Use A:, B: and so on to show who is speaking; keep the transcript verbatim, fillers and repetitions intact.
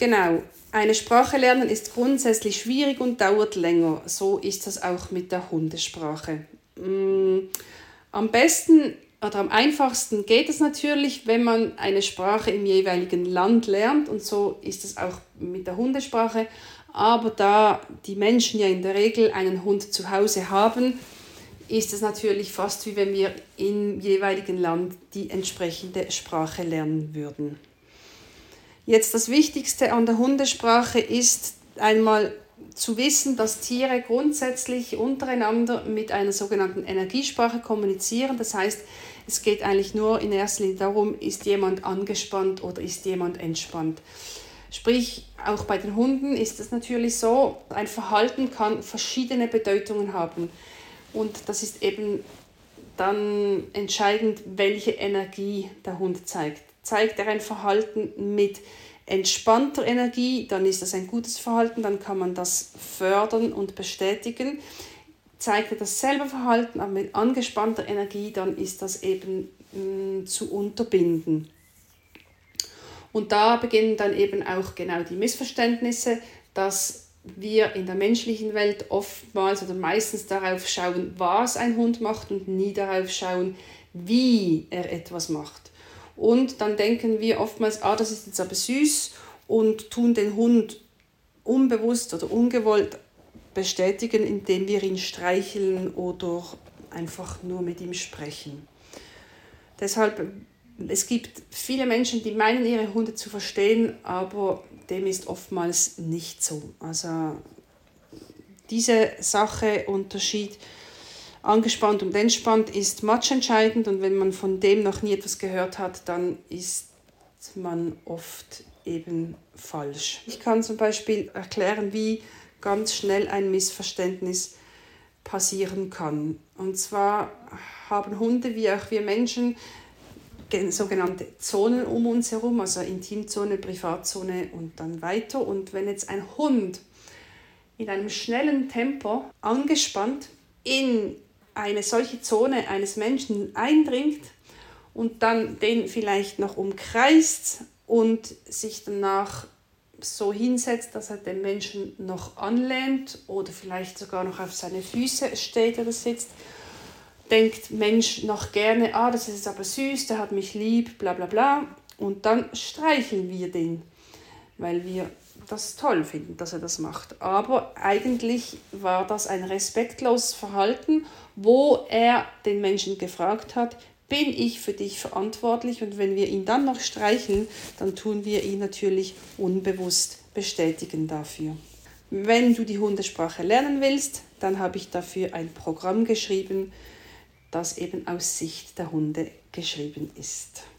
A: Genau, eine Sprache lernen ist grundsätzlich schwierig und dauert länger. So ist das auch mit der Hundesprache. Am besten oder am einfachsten geht es natürlich, wenn man eine Sprache im jeweiligen Land lernt, und so ist es auch mit der Hundesprache. Aber da die Menschen ja in der Regel einen Hund zu Hause haben, ist es natürlich fast wie wenn wir im jeweiligen Land die entsprechende Sprache lernen würden. Jetzt das Wichtigste an der Hundesprache ist einmal zu wissen, dass Tiere grundsätzlich untereinander mit einer sogenannten Energiesprache kommunizieren. Das heißt, es geht eigentlich nur in erster Linie darum, ist jemand angespannt oder ist jemand entspannt. Sprich, auch bei den Hunden ist es natürlich so, ein Verhalten kann verschiedene Bedeutungen haben. Und das ist eben dann entscheidend, welche Energie der Hund zeigt. Zeigt er ein Verhalten mit entspannter Energie, dann ist das ein gutes Verhalten, dann kann man das fördern und bestätigen. Zeigt er dasselbe Verhalten, aber mit angespannter Energie, dann ist das eben mh, zu unterbinden. Und da beginnen dann eben auch genau die Missverständnisse, dass wir in der menschlichen Welt oftmals oder meistens darauf schauen, was ein Hund macht und nie darauf schauen, wie er etwas macht. Und dann denken wir oftmals, ah, das ist jetzt aber süß, und tun den Hund unbewusst oder ungewollt bestätigen, indem wir ihn streicheln oder einfach nur mit ihm sprechen. Deshalb, es gibt viele Menschen, die meinen, ihre Hunde zu verstehen, aber dem ist oftmals nicht so. Also diese Sache, Unterschied angespannt und entspannt, ist matchentscheidend, und wenn man von dem noch nie etwas gehört hat, dann ist man oft eben falsch. Ich kann zum Beispiel erklären, wie ganz schnell ein Missverständnis passieren kann. Und zwar haben Hunde wie auch wir Menschen sogenannte Zonen um uns herum, also Intimzone, Privatzone und dann weiter. Und wenn jetzt ein Hund in einem schnellen Tempo angespannt in eine solche Zone eines Menschen eindringt und dann den vielleicht noch umkreist und sich danach so hinsetzt, dass er den Menschen noch anlehnt oder vielleicht sogar noch auf seine Füße steht oder sitzt, denkt Mensch noch gerne, ah, das ist aber süß, der hat mich lieb, bla bla bla. Und dann streicheln wir den, weil wir das toll finden, dass er das macht. Aber eigentlich war das ein respektloses Verhalten, wo er den Menschen gefragt hat, bin ich für dich verantwortlich? Und wenn wir ihn dann noch streicheln, dann tun wir ihn natürlich unbewusst bestätigen dafür. Wenn du die Hundesprache lernen willst, dann habe ich dafür ein Programm geschrieben, das eben aus Sicht der Hunde geschrieben ist.